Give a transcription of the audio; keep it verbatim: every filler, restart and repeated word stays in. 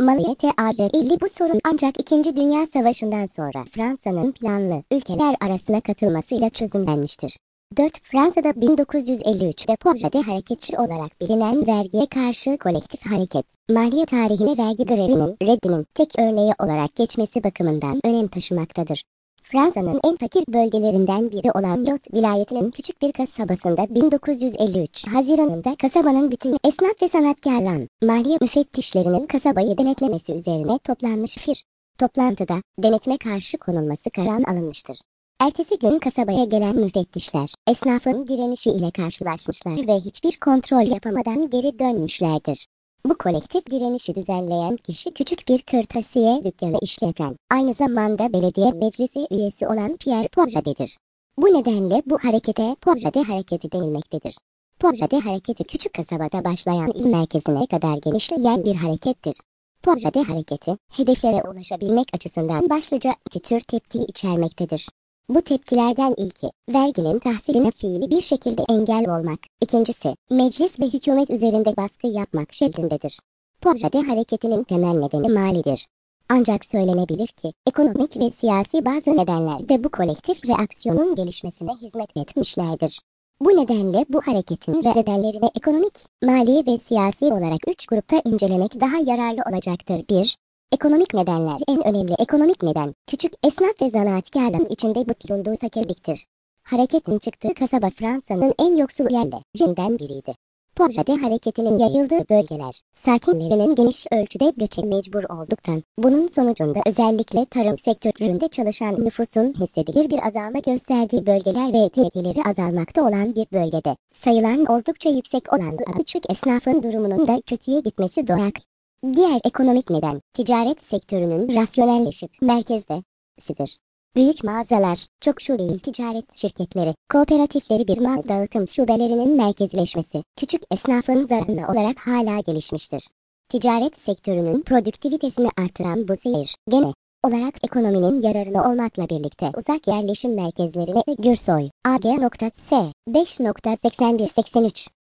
Maliyete ağırlığı bu sorun ancak İkinci Dünya Savaşı'ndan sonra Fransa'nın planlı ülkeler arasına katılmasıyla çözümlenmiştir. dört Fransa'da bin dokuz yüz elli üç'te Projede Hareketçi olarak bilinen vergiye karşı kolektif hareket, maliye tarihine vergi grevinin reddinin tek örneği olarak geçmesi bakımından önem taşımaktadır. Fransa'nın en fakir bölgelerinden biri olan Lot vilayetinin küçük bir kasabasında bin dokuz yüz elli üç Haziran'ında kasabanın bütün esnaf ve sanatkarların maliye müfettişlerinin kasabayı denetlemesi üzerine toplanmış bir toplantıda denetime karşı konulması kararı alınmıştır. Ertesi gün kasabaya gelen müfettişler, esnafın direnişi ile karşılaşmışlar ve hiçbir kontrol yapamadan geri dönmüşlerdir. Bu kolektif direnişi düzenleyen kişi küçük bir kırtasiye dükkanı işleten, aynı zamanda belediye meclisi üyesi olan Pierre Pojade'dir. Bu nedenle bu harekete Pojade Hareketi denilmektedir. Pojade Hareketi küçük kasabada başlayan il merkezine kadar genişleyen bir harekettir. Pojade Hareketi, hedeflere ulaşabilmek açısından başlıca iki tür tepki içermektedir. Bu tepkilerden ilki, verginin tahsiline fiili bir şekilde engel olmak. İkincisi, meclis ve hükümet üzerinde baskı yapmak şeklindedir. Pojade hareketinin temel nedeni malidir. Ancak söylenebilir ki, ekonomik ve siyasi bazı nedenler de bu kolektif reaksiyonun gelişmesine hizmet etmişlerdir. Bu nedenle bu hareketin reddedenlerini ekonomik, mali ve siyasi olarak üç grupta incelemek daha yararlı olacaktır. bir Ekonomik nedenler. En önemli ekonomik neden, küçük esnaf ve zanaatkarların içinde bulunduğu fakirliktir. Hareketin çıktığı kasaba Fransa'nın en yoksul yerlerinden biriydi. Pojade hareketinin yayıldığı bölgeler, sakinlerinin geniş ölçüde göçe mecbur olduktan, bunun sonucunda özellikle tarım sektöründe çalışan nüfusun hissedilir bir azalma gösterdiği bölgeler ve geliri azalmakta olan bir bölgede, sayılan oldukça yüksek olan küçük esnafın durumunun da kötüye gitmesi doğal. Diğer ekonomik neden, ticaret sektörünün rasyonelleşip merkezdesidir. Büyük mağazalar, çok şubeli ticaret şirketleri, kooperatifleri bir mal dağıtım şubelerinin merkezleşmesi, küçük esnafın zararına olarak hala gelişmiştir. Ticaret sektörünün produktivitesini artıran bu seyir, genel olarak ekonominin yararına olmakla birlikte uzak yerleşim merkezlerine Gürsoy, A G S beş seksen bir seksen üç